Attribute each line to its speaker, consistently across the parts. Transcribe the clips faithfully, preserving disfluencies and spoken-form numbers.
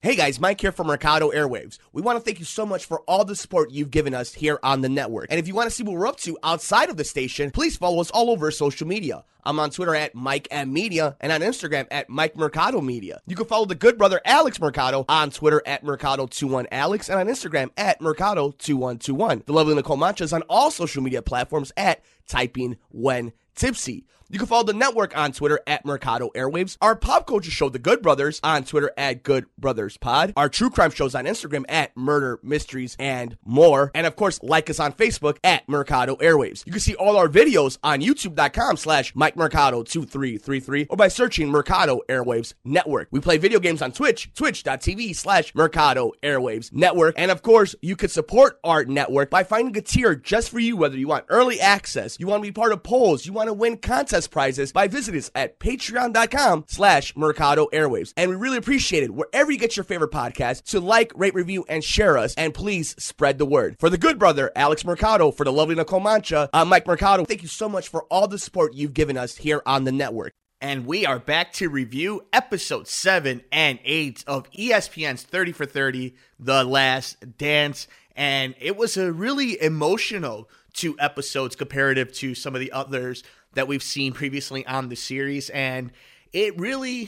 Speaker 1: Hey guys, Mike here from Mercado Airwaves. We want to thank you so much for all the support you've given us here on the network. And if you want to see what we're up to outside of the station, please follow us all over social media. I'm on Twitter at Mike M Media and on Instagram at Mike Mercado Media. You can follow the good brother Alex Mercado on Twitter at Mercado twenty-one Alex and on Instagram at Mercado twenty-one twenty-one. The lovely Nicole Mancha is on all social media platforms at Typing When Tipsy. You can follow the network on Twitter at Mercado Airwaves. Our pop culture show, The Good Brothers, on Twitter at Good Brothers Pod. Our true crime shows on Instagram at Murder, Mysteries, and More. And of course, like us on Facebook at Mercado Airwaves. You can see all our videos on YouTube.com slash Mike Mercado two three three three or by searching Mercado Airwaves Network. We play video games on Twitch, twitch.tv slash Mercado Airwaves Network. And of course, you can support our network by finding a tier just for you, whether you want early access, you want to be part of polls, you want to win contests, prizes by visiting us at patreon.com slash Mercado Airwaves. And we really appreciate it wherever you get your favorite podcast to like, rate, review, and share us. And please spread the word. For the good brother, Alex Mercado, for the lovely Nicole Mancha, I'm Mike Mercado. Thank you so much for all the support you've given us here on the network.
Speaker 2: And we are back to review episode seven and eight of E S P N's thirty for thirty, The Last Dance. And it was a really emotional two episodes comparative to some of the others that we've seen previously on the series. And it really,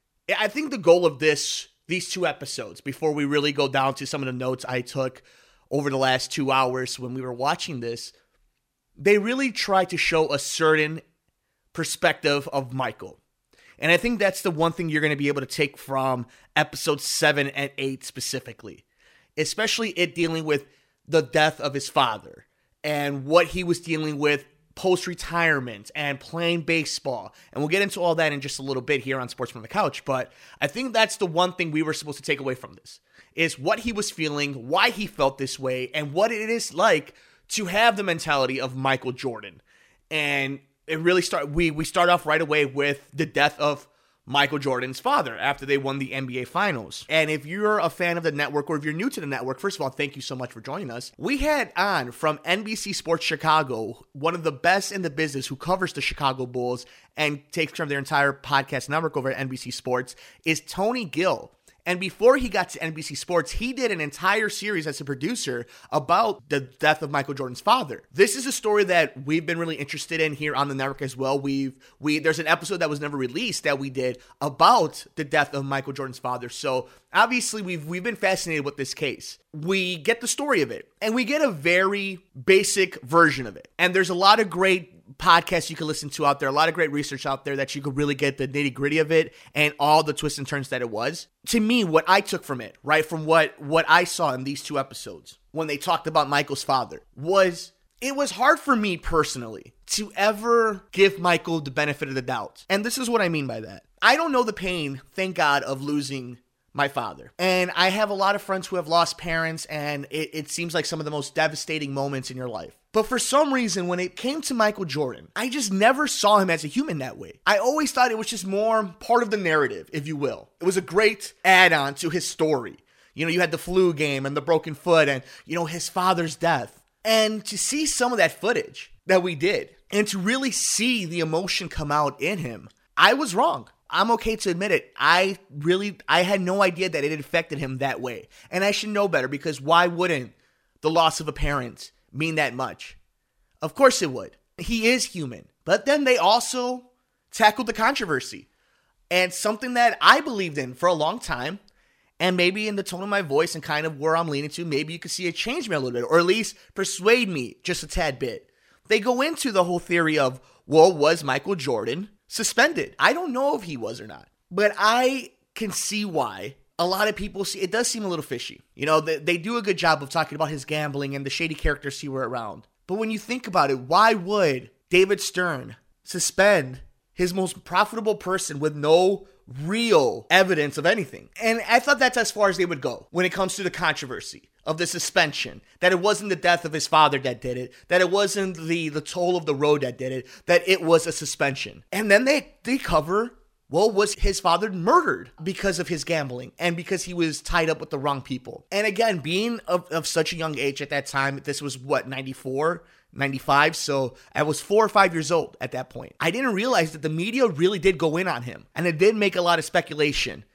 Speaker 2: I think the goal of this, these two episodes, before we really go down to some of the notes I took over the last two hours when we were watching this, they really try to show a certain perspective of Michael. And I think that's the one thing you're going to be able to take from episodes seven and eight specifically, especially it dealing with the death of his father and what he was dealing with post-retirement and playing baseball. And we'll get into all that in just a little bit here on Sports from the Couch. But I think that's the one thing we were supposed to take away from this, is what he was feeling, why he felt this way, and what it is like to have the mentality of Michael Jordan. And it really start we we start off right away with the death of Michael Jordan's father after they won the N B A Finals. And if you're a fan of the network, or if you're new to the network, first of all, thank you so much for joining us. We had on from N B C Sports Chicago, one of the best in the business who covers the Chicago Bulls and takes care of their entire podcast network over at N B C Sports, is Tony Gill. And before he got to N B C Sports, he did an entire series as a producer about the death of Michael Jordan's father. This is a story that we've been really interested in here on the network as well. We've we there's an episode that was never released that we did about the death of Michael Jordan's father. So obviously we've we've been fascinated with this case. We get the story of it, and we get a very basic version of it. And there's a lot of great podcasts you can listen to out there, a lot of great research out there that you could really get the nitty gritty of it and all the twists and turns that it was. To me, what I took from it, right, from what, what I saw in these two episodes when they talked about Michael's father, was it was hard for me personally to ever give Michael the benefit of the doubt. And this is what I mean by that. I don't know the pain, thank God, of losing my father. And I have a lot of friends who have lost parents, and it, it seems like some of the most devastating moments in your life. But for some reason, when it came to Michael Jordan, I just never saw him as a human that way. I always thought it was just more part of the narrative, if you will. It was a great add-on to his story. You know, you had the flu game and the broken foot and, you know, his father's death. And to see some of that footage that we did, and to really see the emotion come out in him, I was wrong. I'm okay to admit it. I really, I had no idea that it affected him that way. And I should know better, because why wouldn't the loss of a parent mean that much? Of course it would. He is human. But then they also tackled the controversy. And something that I believed in for a long time, and maybe in the tone of my voice and kind of where I'm leaning to, maybe you could see it change me a little bit, or at least persuade me just a tad bit. They go into the whole theory of, well, was Michael Jordan suspended? I don't know if he was or not, but I can see why a lot of people see it. Does seem a little fishy. You know, they, they do a good job of talking about his gambling and the shady characters he were around. But when you think about it, why would David Stern suspend his most profitable person with no real evidence of anything? And I thought that's as far as they would go when it comes to the controversy of the suspension, that it wasn't the death of his father that did it, that it wasn't the, the toll of the road that did it, that it was a suspension. And then they, they cover, well, was his father murdered because of his gambling and because he was tied up with the wrong people? And again, being of, of such a young age at that time, this was what, ninety-four, ninety-five, so I was four or five years old at that point. I didn't realize that the media really did go in on him, and it did make a lot of speculation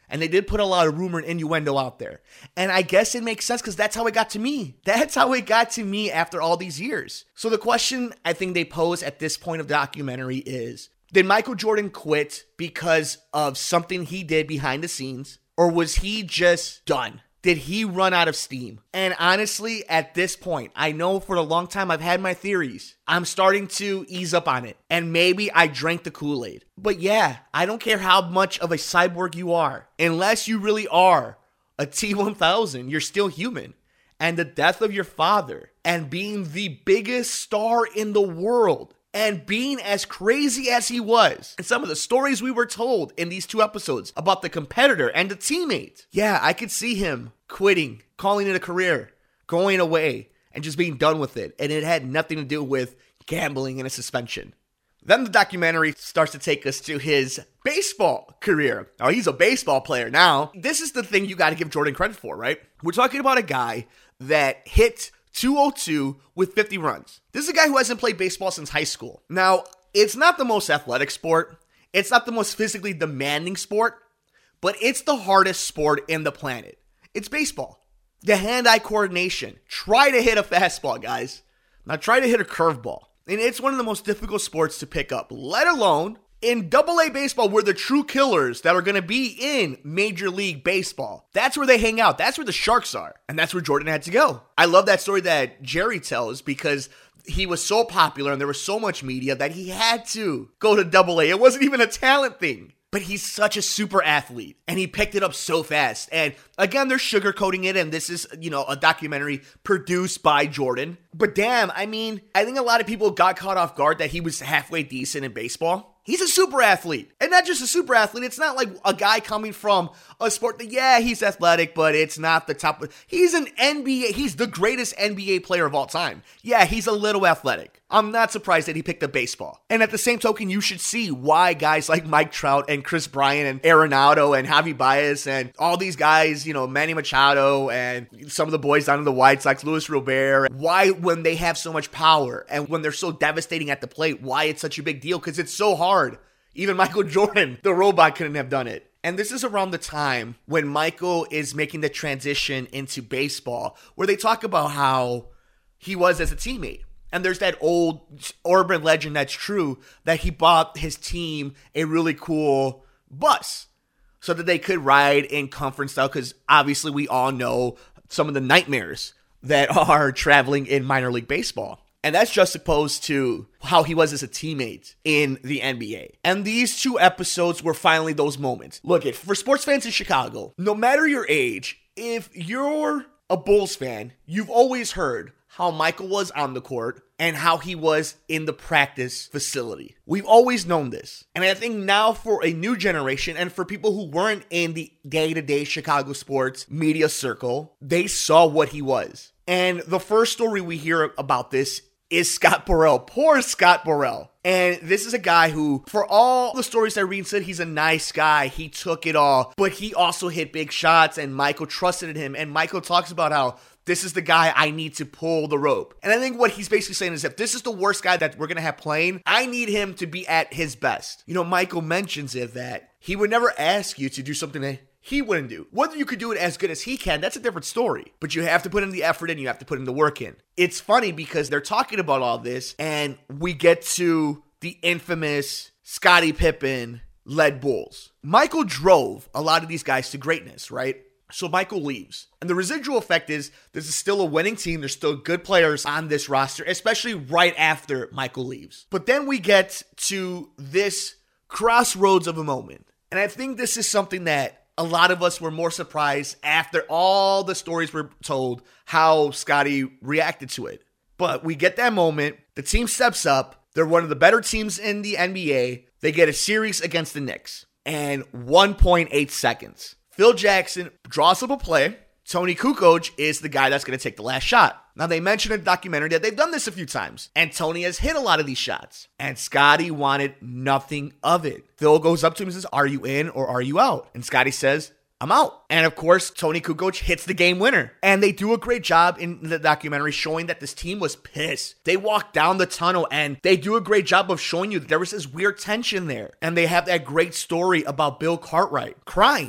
Speaker 2: And they did put a lot of rumor and innuendo out there. And I guess it makes sense because that's how it got to me. That's how it got to me after all these years. So the question I think they pose at this point of the documentary is, did Michael Jordan quit because of something he did behind the scenes? Or was he just done? Did he run out of steam? And honestly, at this point, I know for a long time I've had my theories. I'm starting to ease up on it. And maybe I drank the Kool-Aid. But yeah, I don't care how much of a cyborg you are. Unless you really are a T one thousand, you're still human. And the death of your father and being the biggest star in the world and being as crazy as he was, and some of the stories we were told in these two episodes about the competitor and the teammate. Yeah, I could see him quitting, calling it a career, going away, and just being done with it. And it had nothing to do with gambling and a suspension. Then the documentary starts to take us to his baseball career. Oh, he's a baseball player now. This is the thing you got to give Jordan credit for, right? We're talking about a guy that hit two oh two with fifty runs. This is a guy who hasn't played baseball since high school. Now, it's not the most athletic sport. It's not the most physically demanding sport, but it's the hardest sport in the planet. It's baseball. The hand-eye coordination. Try to hit a fastball, guys. Now try to hit a curveball. And it's one of the most difficult sports to pick up, let alone in double A baseball, where the true killers that are going to be in Major League Baseball. That's where they hang out. That's where the sharks are. And that's where Jordan had to go. I love that story that Jerry tells because he was so popular and there was so much media that he had to go to double A. It wasn't even a talent thing. But he's such a super athlete, and he picked it up so fast. And again, they're sugarcoating it, and this is, you know, a documentary produced by Jordan. But damn, I mean, I think a lot of people got caught off guard that he was halfway decent in baseball. He's a super athlete. And not just a super athlete. It's not like a guy coming from a sport that, yeah, he's athletic, but it's not the top. He's an N B A. He's the greatest N B A player of all time. Yeah, he's a little athletic. I'm not surprised that he picked up baseball. And at the same token, you should see why guys like Mike Trout and Chris Bryant and Arenado and Javi Baez and all these guys, you know, Manny Machado and some of the boys down in the White Sox, Luis Robert, why when they have so much power and when they're so devastating at the plate, why it's such a big deal, because it's so hard. Even Michael Jordan, the robot, couldn't have done it. And this is around the time when Michael is making the transition into baseball, where they talk about how he was as a teammate. And there's that old urban legend that's true that he bought his team a really cool bus so that they could ride in comfort style, because obviously we all know some of the nightmares that are traveling in minor league baseball. And that's juxtaposed to how he was as a teammate in the N B A. And these two episodes were finally those moments. Look, it for sports fans in Chicago, no matter your age, if you're a Bulls fan, you've always heard how Michael was on the court and how he was in the practice facility. We've always known this. And I think now for a new generation and for people who weren't in the day-to-day Chicago sports media circle, they saw what he was. And the first story we hear about this is Scott Burrell. Poor Scott Burrell. And this is a guy who, for all the stories I read, said he's a nice guy. He took it all, but he also hit big shots, and Michael trusted in him. And Michael talks about how this is the guy I need to pull the rope. And I think what he's basically saying is, if this is the worst guy that we're going to have playing, I need him to be at his best. You know, Michael mentions it that he would never ask you to do something that he wouldn't do. Whether you could do it as good as he can, that's a different story. But you have to put in the effort in, you have to put in the work in. It's funny because they're talking about all this, and we get to the infamous Scottie Pippen led Bulls. Michael drove a lot of these guys to greatness, right? So Michael leaves. And the residual effect is this is still a winning team. There's still good players on this roster, especially right after Michael leaves. But then we get to this crossroads of a moment. And I think this is something that a lot of us were more surprised after all the stories were told how Scottie reacted to it. But we get that moment. The team steps up. They're one of the better teams in the N B A. They get a series against the Knicks. And one point eight seconds. Phil Jackson draws up a play. Tony Kukoc is the guy that's going to take the last shot. Now, they mentioned in the documentary that they've done this a few times, and Tony has hit a lot of these shots, and Scottie wanted nothing of it. Phil goes up to him and says, "Are you in or are you out?" And Scottie says, "I'm out." And of course, Tony Kukoc hits the game winner. And they do a great job in the documentary showing that this team was pissed. They walk down the tunnel and they do a great job of showing you that there was this weird tension there. And they have that great story about Bill Cartwright crying,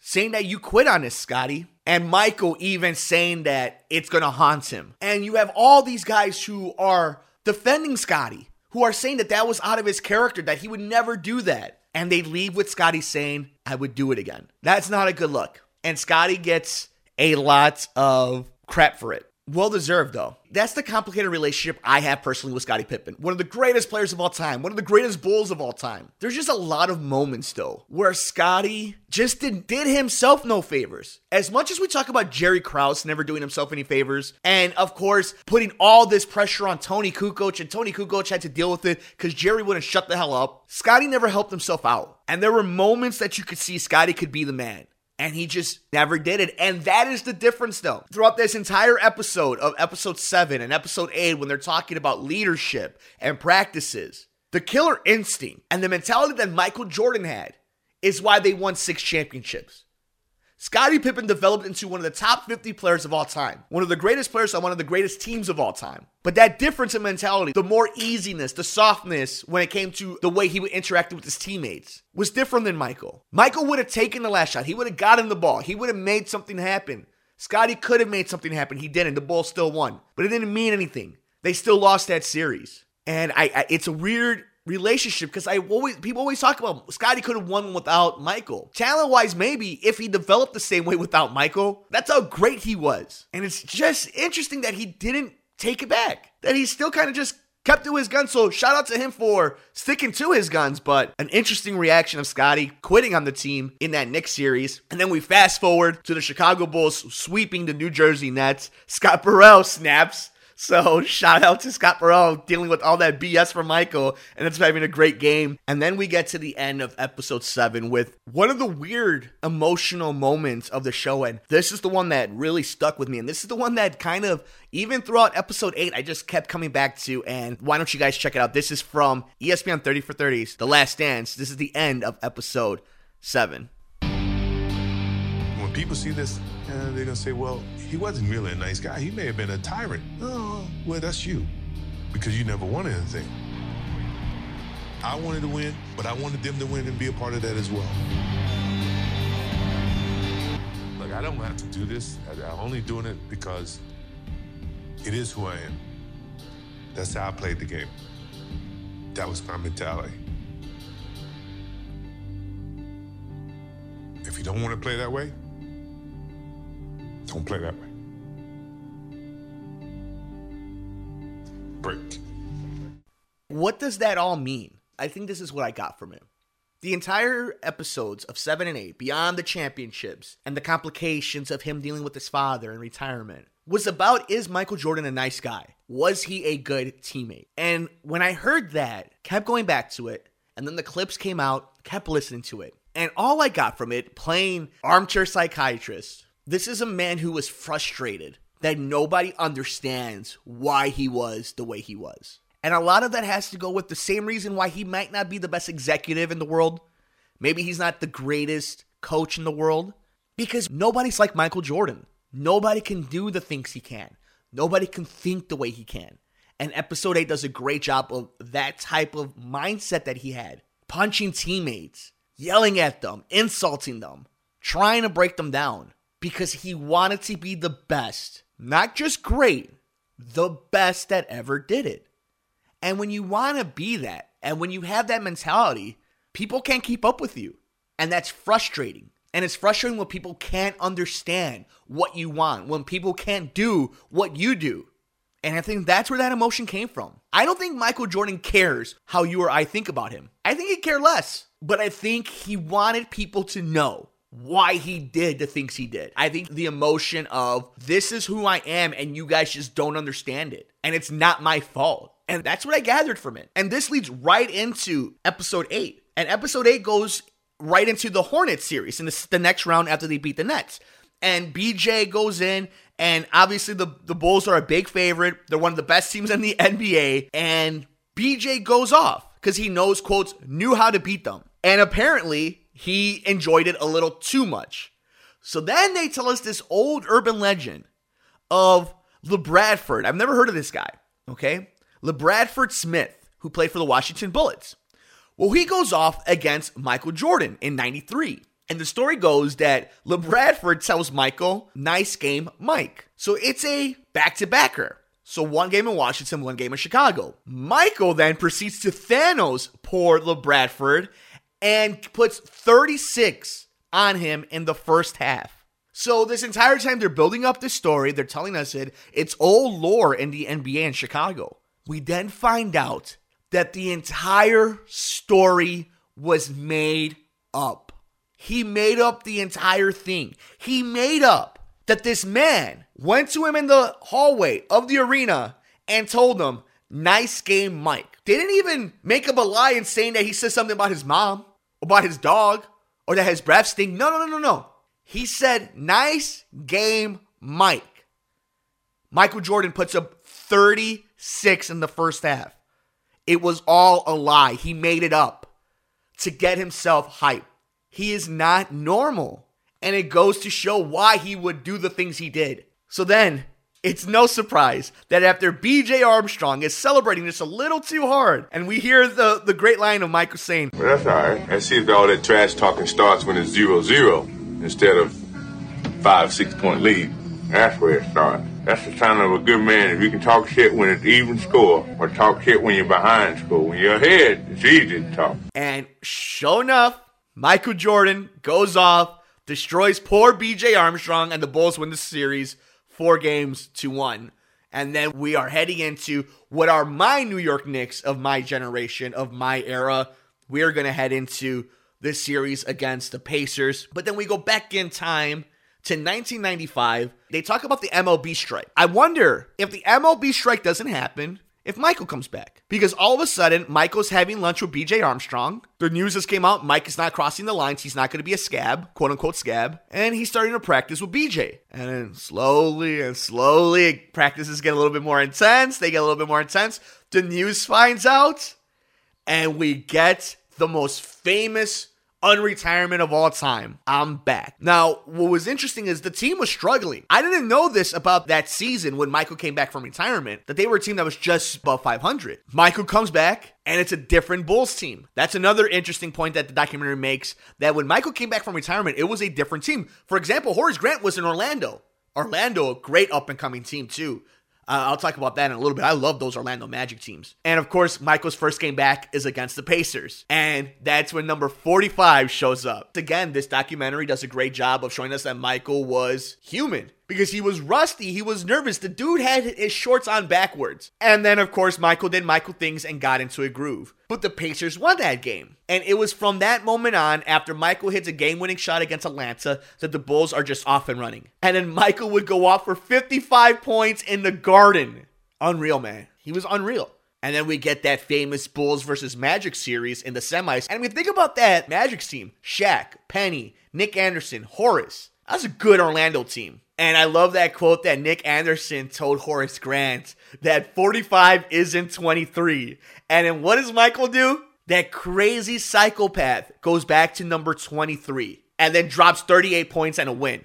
Speaker 2: saying that you quit on this, Scotty. And Michael even saying that it's going to haunt him. And you have all these guys who are defending Scotty, who are saying that that was out of his character, that he would never do that. And they leave with Scotty saying, I would do it again. That's not a good look. And Scotty gets a lot of crap for it. Well deserved, though. That's the complicated relationship I have personally with Scottie Pippen. One of the greatest players of all time. One of the greatest Bulls of all time. There's just a lot of moments, though, where Scotty just did, did himself no favors. As much as we talk about Jerry Krause never doing himself any favors, and, of course, putting all this pressure on Tony Kukoc, and Tony Kukoc had to deal with it because Jerry wouldn't shut the hell up, Scotty never helped himself out. And there were moments that you could see Scotty could be the man. And he just never did it. And that is the difference, though. Throughout this entire episode of episode seven and episode eight, when they're talking about leadership and practices, the killer instinct and the mentality that Michael Jordan had is why they won six championships. Scottie Pippen developed into one of the top fifty players of all time. One of the greatest players on one of the greatest teams of all time. But that difference in mentality, the more easiness, the softness when it came to the way he would interact with his teammates was different than Michael. Michael would have taken the last shot. He would have gotten the ball. He would have made something happen. Scotty could have made something happen. He didn't. The Bulls still won. But it didn't mean anything. They still lost that series. And I, I it's a weird relationship because I always people always talk about Scotty could have won without Michael. Talent-wise, maybe if he developed the same way without Michael, that's how great he was. And it's just interesting that he didn't take it back. That he still kind of just kept to his guns. So shout out to him for sticking to his guns. But an interesting reaction of Scotty quitting on the team in that Knicks series. And then we fast forward to the Chicago Bulls sweeping the New Jersey Nets. Scott Burrell snaps. So shout out to Scott Burrell dealing with all that B S from Michael, and it's having a great game. And then we get to the end of episode seven with one of the weird emotional moments of the show. And this is the one that really stuck with me. And this is the one that kind of, even throughout episode eight, I just kept coming back to. And why don't you guys check it out? This is from E S P N thirty for thirty's The Last Dance. This is the end of episode seven.
Speaker 3: When people see this, uh, they're going to say, well, he wasn't really a nice guy. He may have been a tyrant. Oh, well, that's you, because you never wanted anything. I wanted to win, but I wanted them to win and be a part of that as well. Look, I don't have to do this. I'm only doing it because it is who I am. That's how I played the game. That was my mentality. If you don't want to play that way, don't play that way. Break.
Speaker 2: What does that all mean? I think this is what I got from it. The entire episodes of seven and eight, beyond the championships and the complications of him dealing with his father and retirement, was about, is Michael Jordan a nice guy? Was he a good teammate? And when I heard that, kept going back to it, and then the clips came out, kept listening to it. And all I got from it, playing armchair psychiatrist, this is a man who was frustrated that nobody understands why he was the way he was. And a lot of that has to go with the same reason why he might not be the best executive in the world. Maybe he's not the greatest coach in the world. Because nobody's like Michael Jordan. Nobody can do the things he can. Nobody can think the way he can. And episode eight does a great job of that type of mindset that he had. Punching teammates, yelling at them, insulting them, trying to break them down. Because he wanted to be the best. Not just great, the best that ever did it. And when you want to be that, and when you have that mentality, people can't keep up with you. And that's frustrating. And it's frustrating when people can't understand what you want, when people can't do what you do. And I think that's where that emotion came from. I don't think Michael Jordan cares how you or I think about him. I think he'd care less. But I think he wanted people to know why he did the things he did. I think the emotion of, this is who I am and you guys just don't understand it. And it's not my fault. And that's what I gathered from it. And this leads right into episode eight. And episode eight goes right into the Hornets series in the, the next round after they beat the Nets. And B J goes in, and obviously the, the Bulls are a big favorite. They're one of the best teams in the N B A. And B J goes off because he knows, quotes, knew how to beat them. And apparently he enjoyed it a little too much. So then they tell us this old urban legend of LeBradford. I've never heard of this guy, okay? LeBradford Smith, who played for the Washington Bullets. Well, he goes off against Michael Jordan in ninety-three. And the story goes that LeBradford tells Michael, nice game, Mike. So it's a back-to-backer. So one game in Washington, one game in Chicago. Michael then proceeds to Thanos poor LeBradford and puts thirty-six on him in the first half. So this entire time they're building up this story, they're telling us it, it's old lore in the N B A in Chicago. We then find out that the entire story was made up. He made up the entire thing. He made up that this man went to him in the hallway of the arena and told him, nice game, Mike. They didn't even make up a lie in saying that he said something about his mom, about his dog, or that his breath stink. No, no, no, no, no. He said, nice game, Mike. Michael Jordan puts up thirty-six in the first half. It was all a lie. He made it up to get himself hyped. He is not normal. And it goes to show why he would do the things he did. So then, it's no surprise that after B J Armstrong is celebrating just a little too hard, and we hear the, the great line of Michael saying,
Speaker 4: well, that's all right. Let's see if all that trash talking starts when it's zero zero instead of five, six point lead. That's where it starts. That's the sign of a good man. If you can talk shit when it's even score, or talk shit when you're behind score. When you're ahead, it's easy to talk.
Speaker 2: And sure enough, Michael Jordan goes off, destroys poor B J Armstrong, and the Bulls win the series four games to one. And then we are heading into what are my New York Knicks of my generation, of my era. We are going to head into this series against the Pacers. But then we go back in time to nineteen ninety-five. They talk about the M L B strike. I wonder if the M L B strike doesn't happen, if Michael comes back. Because all of a sudden, Michael's having lunch with B J Armstrong. The news just came out, Mike is not crossing the lines. He's not going to be a scab, quote-unquote scab. And he's starting to practice with B J. And then slowly and slowly, practices get a little bit more intense. They get a little bit more intense. The news finds out. And we get the most famous unretirement of all time. I'm back. Now, what was interesting is the team was struggling. I didn't know this about that season when Michael came back from retirement, that they were a team that was just above five hundred. Michael comes back, and it's a different Bulls team. That's another interesting point that the documentary makes, that when Michael came back from retirement, it was a different team. For example, Horace Grant was in Orlando. Orlando, a great up-and-coming team, too. Uh, I'll talk about that in a little bit. I love those Orlando Magic teams. And of course, Michael's first game back is against the Pacers. And that's when number forty-five shows up. Again, this documentary does a great job of showing us that Michael was human. Because he was rusty, he was nervous. The dude had his shorts on backwards. And then, of course, Michael did Michael things and got into a groove. But the Pacers won that game. And it was from that moment on, after Michael hits a game-winning shot against Atlanta, that the Bulls are just off and running. And then Michael would go off for fifty-five points in the Garden. Unreal, man. He was unreal. And then we get that famous Bulls versus Magic series in the semis. And we think about that Magic team. Shaq, Penny, Nick Anderson, Horace. That's a good Orlando team. And I love that quote that Nick Anderson told Horace Grant, that forty-five isn't twenty-three. And then what does Michael do? That crazy psychopath goes back to number twenty-three and then drops thirty-eight points and a win.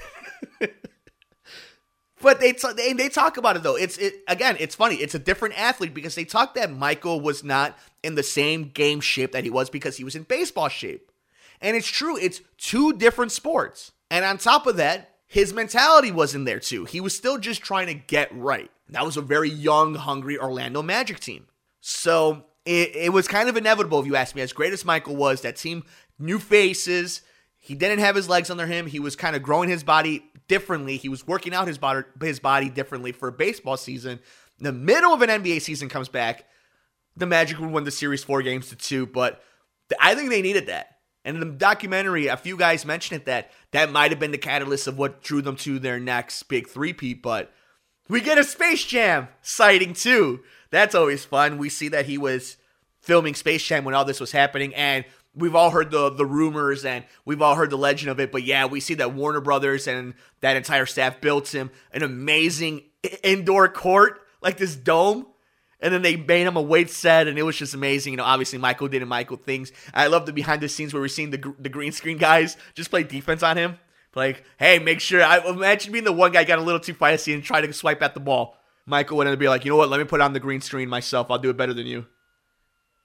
Speaker 2: But they, t- they they talk about it, though. It's it again, it's funny. It's a different athlete because they talk that Michael was not in the same game shape that he was because he was in baseball shape. And it's true. It's two different sports. And on top of that, his mentality wasn't there too. He was still just trying to get right. That was a very young, hungry Orlando Magic team. So it, it was kind of inevitable, if you ask me. As great as Michael was, that team, new faces. He didn't have his legs under him. He was kind of growing his body differently. He was working out his body, his body differently for a baseball season. In the middle of an N B A season comes back. The Magic would win the series four games to two, but I think they needed that. And in the documentary, a few guys mentioned it, that that might have been the catalyst of what drew them to their next big three-peat. But we get a Space Jam sighting too. That's always fun. We see that he was filming Space Jam when all this was happening, and we've all heard the, the rumors, and we've all heard the legend of it. But yeah, we see that Warner Brothers and that entire staff built him an amazing indoor court, like this dome. And then they made him a weight set, and it was just amazing. You know, obviously Michael did Michael things. I love the behind the scenes where we're seeing the the green screen guys just play defense on him. Like, hey, make sure. I imagine being the one guy got a little too feisty and tried to swipe at the ball. Michael would end up be like, you know what? Let me put on the green screen myself. I'll do it better than you.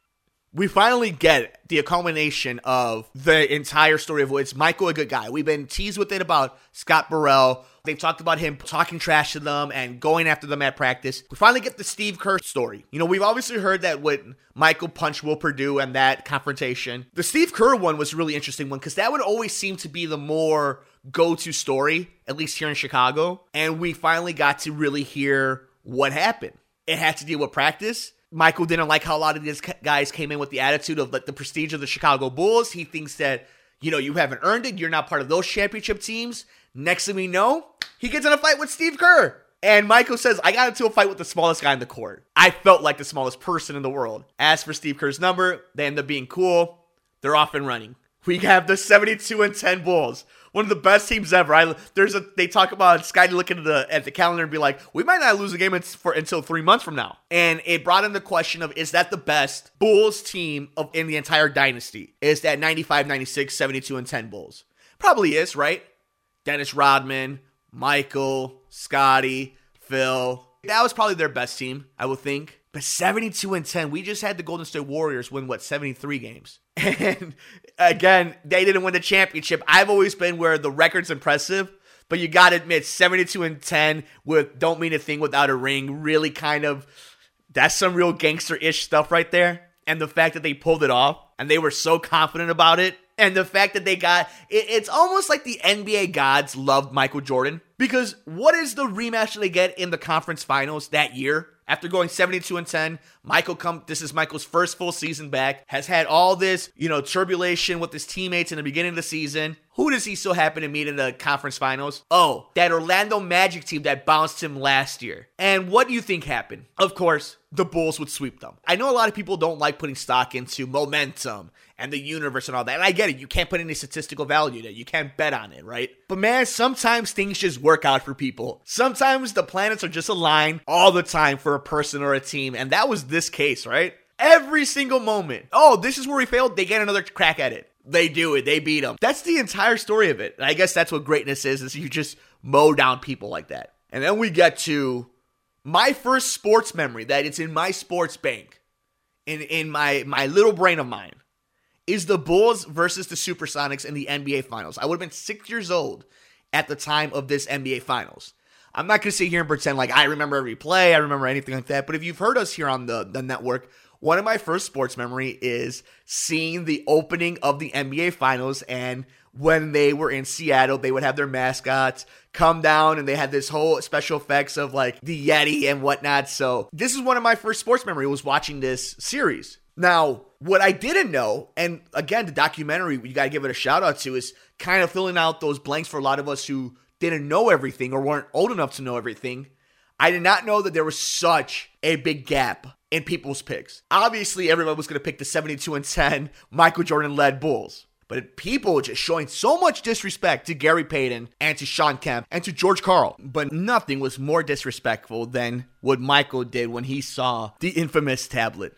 Speaker 2: we finally get the culmination of the entire story of it's Michael a good guy. We've been teased with it about Scott Burrell. They've talked about him talking trash to them and going after them at practice. We finally get the Steve Kerr story. You know, we've obviously heard that when Michael punched Will Perdue and that confrontation. The Steve Kerr one was a really interesting one because that would always seem to be the more go-to story, at least here in Chicago. And we finally got to really hear what happened. It had to deal with practice. Michael didn't like how a lot of these guys came in with the attitude of like the prestige of the Chicago Bulls. He thinks that, you know, you haven't earned it. You're not part of those championship teams. Next thing we know, he gets in a fight with Steve Kerr. And Michael says, I got into a fight with the smallest guy in the court. I felt like the smallest person in the world. Asked for Steve Kerr's number. They end up being cool. They're off and running. We have the seventy-two and ten Bulls. One of the best teams ever. I, there's a. They talk about Scotty looking at the at the calendar and be like, we might not lose a game for, until three months from now. And it brought in the question of, is that the best Bulls team of in the entire dynasty? Is that ninety-five, ninety-six, seventy-two and ten Bulls? Probably is, right? Dennis Rodman, Michael, Scotty, Phil. That was probably their best team, I would think. But seventy-two and ten, we just had the Golden State Warriors win, what, seventy-three games? And again, they didn't win the championship. I've always been where the record's impressive, but you got to admit, seventy-two and ten with don't mean a thing without a ring, really kind of, that's some real gangster-ish stuff right there. And the fact that they pulled it off, and they were so confident about it, and the fact that they got, it, it's almost like the N B A gods loved Michael Jordan. Because what is the rematch that they get in the conference finals that year? After going seventy-two and ten, Michael come. This is Michael's first full season back. Has had all this, you know, turbulation with his teammates in the beginning of the season. Who does he so happen to meet in the conference finals? Oh, that Orlando Magic team that bounced him last year. And what do you think happened? Of course, the Bulls would sweep them. I know a lot of people don't like putting stock into momentum and the universe and all that. And I get it. You can't put any statistical value to it. You can't bet on it, right? But man, sometimes things just work out for people. Sometimes the planets are just aligned all the time for a person or a team. And that was this case, right? Every single moment. Oh, this is where we failed. They get another crack at it. They do it. They beat them. That's the entire story of it. And I guess that's what greatness is, is you just mow down people like that. And then we get to my first sports memory that it's in my sports bank, in, in my, my little brain of mine, is the Bulls versus the Supersonics in the N B A Finals. I would have been six years old at the time of this N B A Finals. I'm not going to sit here and pretend like I remember every play, I remember anything like that, but if you've heard us here on the, the network, one of my first sports memory is seeing the opening of the N B A Finals, and when they were in Seattle, they would have their mascots come down, and they had this whole special effects of like the Yeti and whatnot. So this is one of my first sports memory, was watching this series. Now, what I didn't know, and again, the documentary, you got to give it a shout out to, is kind of filling out those blanks for a lot of us who didn't know everything or weren't old enough to know everything. I did not know that there was such a big gap in people's picks. Obviously, everyone was going to pick the seventy-two and ten Michael Jordan-led Bulls. But people just showing so much disrespect to Gary Payton and to Shawn Kemp and to George Karl. But nothing was more disrespectful than what Michael did when he saw the infamous tablet.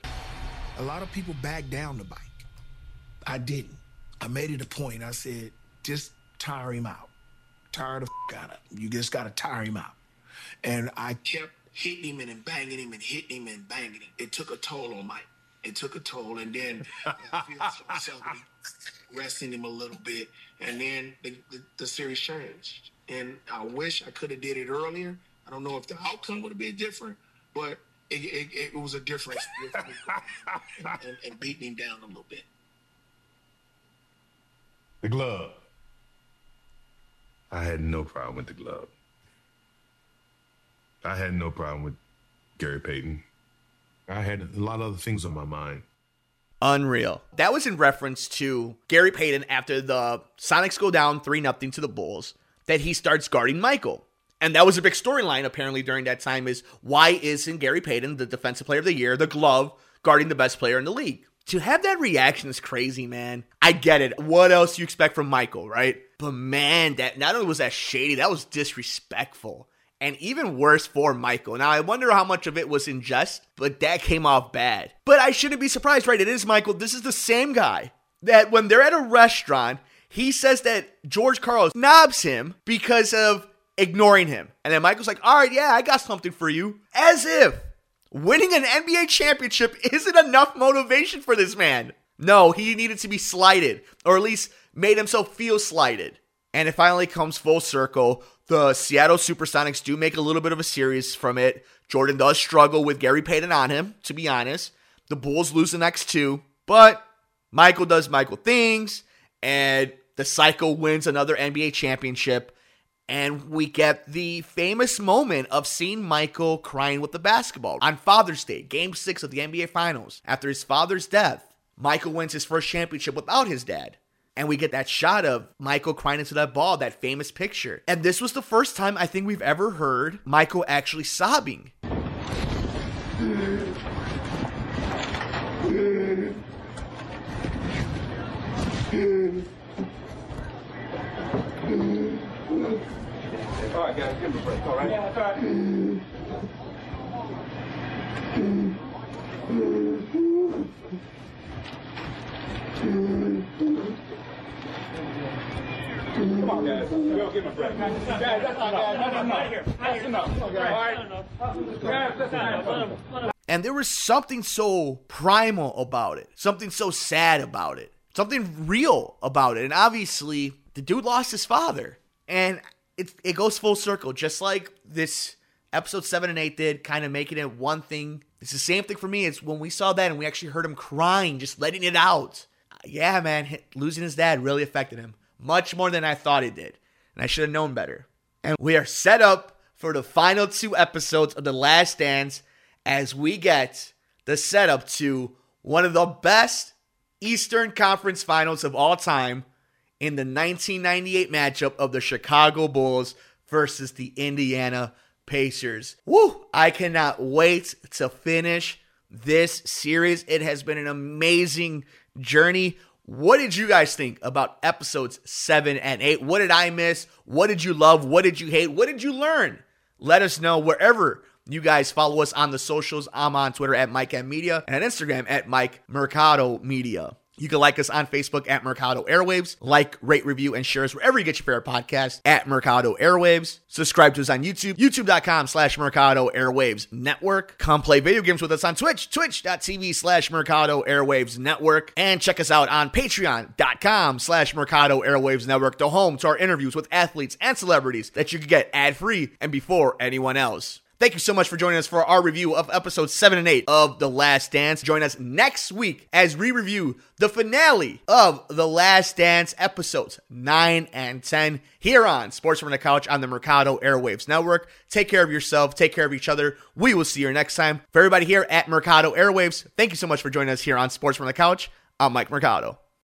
Speaker 5: A lot of people back down the bike. I didn't. I made it a point. I said, just tire him out. Tire the f*** out of him. You just got to tire him out. And I kept hitting him and banging him and hitting him and banging him. It took a toll on Mike. It took a toll. And then I feel myself resting him a little bit. And then the, the, the series changed. And I wish I could have did it earlier. I don't know if the outcome would have been different, but It, it, it was a difference and, and beating him down a little bit.
Speaker 3: The glove. I had no problem with the glove. I had no problem with Gary Payton. I had a lot of other things on my mind.
Speaker 2: Unreal. That was in reference to Gary Payton after the Sonics go down three nothing to the Bulls, that he starts guarding Michael. And that was a big storyline apparently during that time, is why isn't Gary Payton, the defensive player of the year, the glove, guarding the best player in the league? To have that reaction is crazy, man. I get it. What else do you expect from Michael, right? But man, that not only was that shady, that was disrespectful. And even worse for Michael. Now, I wonder how much of it was in jest, but that came off bad. But I shouldn't be surprised, right? It is Michael. This is the same guy that when they're at a restaurant, he says that George Karl snobs him because of ignoring him. And then Michael's like, all right, yeah, I got something for you. As if Winning an N B A championship isn't enough motivation for this man. No, he needed to be slighted, or at least made himself feel slighted. And it finally comes full circle. The Seattle Supersonics do make a little bit of a series from it. Jordan does struggle with Gary Payton on him, to be honest. The Bulls lose the next two, but Michael does Michael things, and the Psycho wins another N B A championship. And we get the famous moment of seeing Michael crying with the basketball. On Father's Day, Game six of the N B A Finals, after his father's death, Michael wins his first championship without his dad. And we get that shot of Michael crying into that ball, that famous picture. And this was the first time I think we've ever heard Michael actually sobbing.
Speaker 6: All right, guys, give him a break, all right? Yeah, that's all right. Come on, guys. We'll give him a break. Guys, that's all, guys. That's enough. Here. That's enough. All right? Guys, that's enough.
Speaker 2: And there was something so primal about it, something so sad about it, something real about it. And obviously, the dude lost his father. And it, it goes full circle, just like this episode seven and eight did, kind of making it one thing. It's the same thing for me. It's when we saw that and we actually heard him crying, just letting it out. Yeah, man, losing his dad really affected him. Much more than I thought it did. And I should have known better. And we are set up for the final two episodes of The Last Dance as we get the setup to one of the best Eastern Conference Finals of all time in the nineteen ninety-eight matchup of the Chicago Bulls versus the Indiana Pacers. Woo! I cannot wait to finish this series. It has been an amazing journey. What did you guys think about episodes seven and eight? What did I miss? What did you love? What did you hate? What did you learn? Let us know wherever you guys follow us on the socials. I'm on Twitter at Mike M Media and on Instagram at Mike Mercado Media. You can like us on Facebook at Mercado Airwaves. Like, rate, review, and share us wherever you get your favorite podcast at Mercado Airwaves. Subscribe to us on YouTube, youtube.com slash Mercado Airwaves Network. Come play video games with us on Twitch, twitch.tv slash Mercado Airwaves Network. And check us out on patreon.com slash Mercado Airwaves Network, the home to our interviews with athletes and celebrities that you can get ad-free and before anyone else. Thank you so much for joining us for our review of episodes seven and eight of The Last Dance. Join us next week as we review the finale of The Last Dance, episodes nine and ten, here on Sports from the Couch on the Mercado Airwaves Network. Take care of yourself. Take care of each other. We will see you next time. For everybody here at Mercado Airwaves, thank you so much for joining us here on Sports from the Couch. I'm Mike Mercado.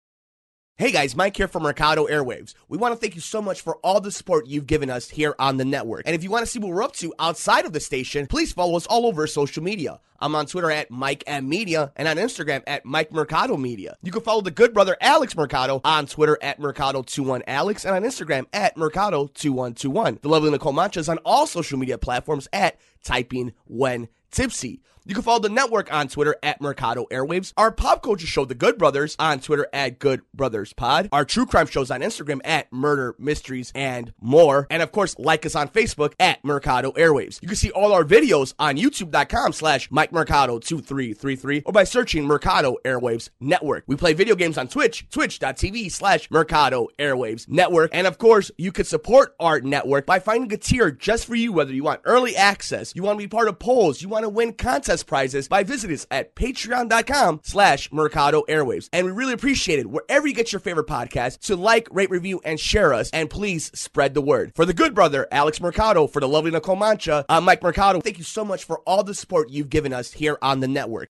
Speaker 1: Hey guys, Mike here from Mercado Airwaves. We want to thank you so much for all the support you've given us here on the network. And if you want to see what we're up to outside of the station, please follow us all over social media. I'm on Twitter at Mike M Media and on Instagram at Mike Mercado Media. You can follow the good brother Alex Mercado on Twitter at Mercado twenty-one Alex and on Instagram at Mercado twenty-one twenty-one. The lovely Nicole Mancha is on all social media platforms at Typing When Tipsy. You can follow the network on Twitter at Mercado Airwaves. Our pop culture show, The Good Brothers, on Twitter at Good Brothers Pod. Our true crime shows on Instagram at Murder Mysteries and more. And of course, like us on Facebook at Mercado Airwaves. You can see all our videos on youtube.com slash Mike Mercado two three three three or by searching Mercado Airwaves Network. We play video games on Twitch, twitch.tv slash Mercado Airwaves Network. And of course, you can support our network by finding a tier just for you, whether you want early access, you want to be part of polls, you want to win contest prizes, by visiting us at patreon.com slash Mercado Airwaves. And we really appreciate it wherever you get your favorite podcast to like, rate, review, and share us. And please spread the word. For the good brother, Alex Mercado, for the lovely Nicole Mancha, I'm Mike Mercado. Thank you so much for all the support you've given us here on the network.